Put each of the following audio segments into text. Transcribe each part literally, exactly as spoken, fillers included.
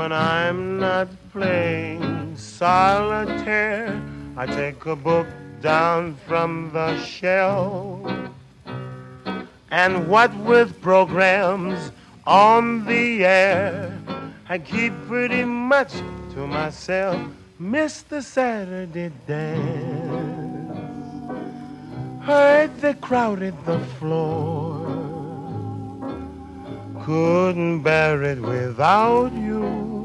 When I'm not playing solitaire, I take a book down from the shelf. And what with programs on the air, I keep pretty much to myself. Miss the Saturday dance. Heard they crowded the floor. Couldn't bear it without you.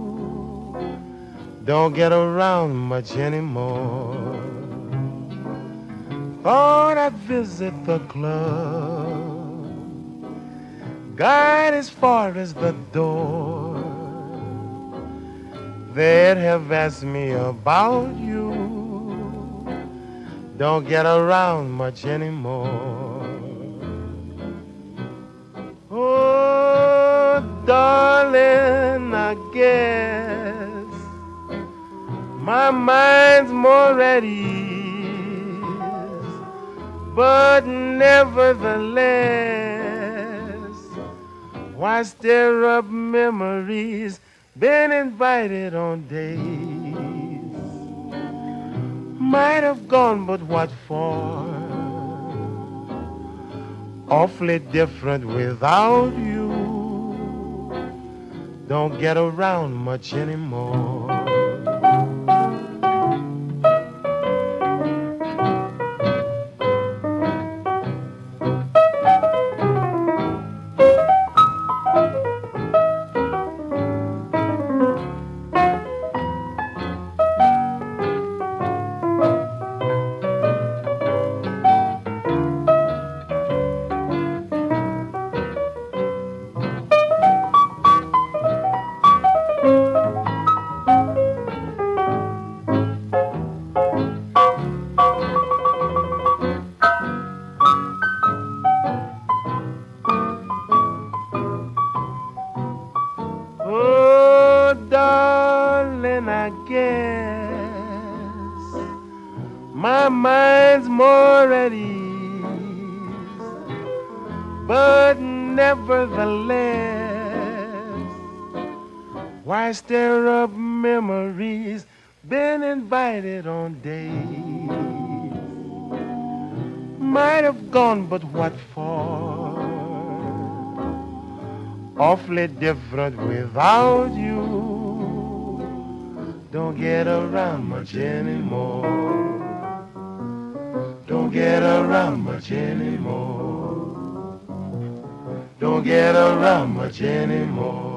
Don't get around much anymore. Thought I'd visit the club, got as far as the door. They'd have asked me about you. Don't get around much anymore. Oh, darling, I guess my mind's more at ease, but nevertheless, why stir up memories? Been invited on days, might have gone, but what for? Awfully different without you. Don't get around much anymore. Oh, darling, I guess my mind's more at ease, but nevertheless, why stir up memories? Been invited on days, might have gone, but what for? Awfully different without you. Don't get around much anymore. Don't get around much anymore. Don't get around much anymore.